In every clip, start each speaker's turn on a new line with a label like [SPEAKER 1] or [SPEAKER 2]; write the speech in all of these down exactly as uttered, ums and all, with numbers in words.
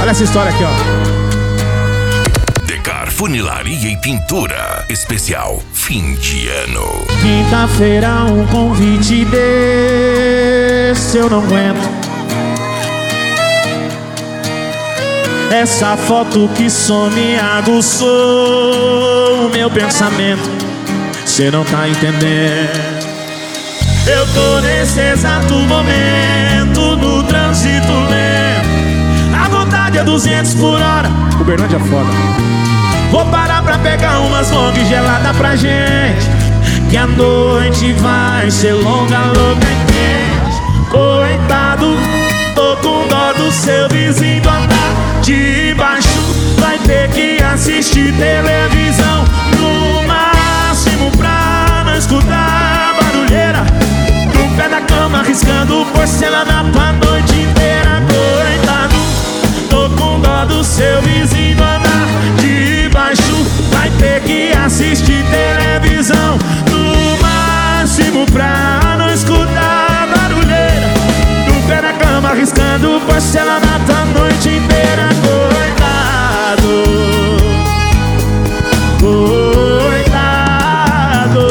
[SPEAKER 1] Olha essa história aqui, ó.
[SPEAKER 2] Decar Funilaria e Pintura. Especial fim de ano.
[SPEAKER 1] Quinta-feira um convite desse eu não aguento. Essa foto que some aguçou o meu pensamento. Cê não tá entendendo. Eu tô nesse exato momento no trânsito lento. A vontade é duzentos por hora. O Bernardo é foda. Vou parar pra pegar umas long geladas pra gente, que a noite vai ser longa, louca e quente. Coitado, tô com dó do seu vizinho andar de baixo. Vai ter que assistir televisão, no máximo pra não escutar barulheira. No pé da cama riscando porcelana pra noite inteira. Coitado, tô com dó do seu vizinho andar de baixo. Vai ter que assistir televisão, no máximo pra não escutar barulheira. No pé da cama riscando porcelana pra noite inteira. Coitado, coitado.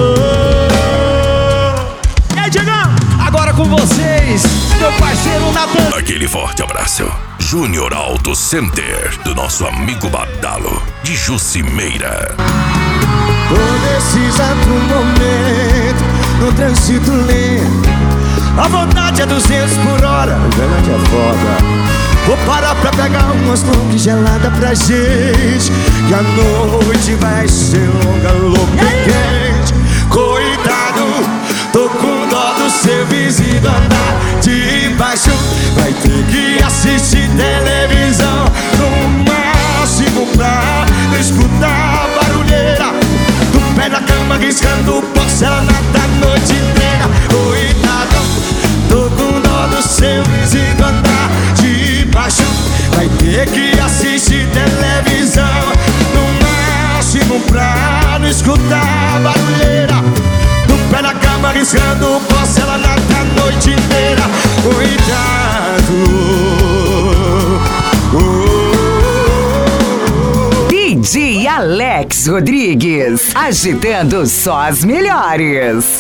[SPEAKER 1] E aí, Diegão?
[SPEAKER 3] Agora com vocês, meu parceiro Natan.
[SPEAKER 2] Aquele forte abraço. Júnior Auto Center, do nosso amigo Badalo, de Jucimeira.
[SPEAKER 4] Tô nesse exato momento no trânsito lento. A vontade é duzentos por hora. O Bernardo é foda. Vou parar pra pegar umas long geladas pra gente, que a noite vai ser longa, louca e quente. Coitado, tô com dó do seu vizinho andar de baixo. Vai ter que assistir televisão, no máximo pra não escutar barulheira. Do pé da cama riscando porcelana da noite inteira. Coitado, tô com dó do seu vizinho andar de baixo. Vai ter que assistir televisão, no máximo pra não escutar barulheira. Do pé da cama riscando porcelana da noite inteira. Cuidado, oh, oh, oh.
[SPEAKER 5] D J Alex Rodrigues, agitando só as melhores.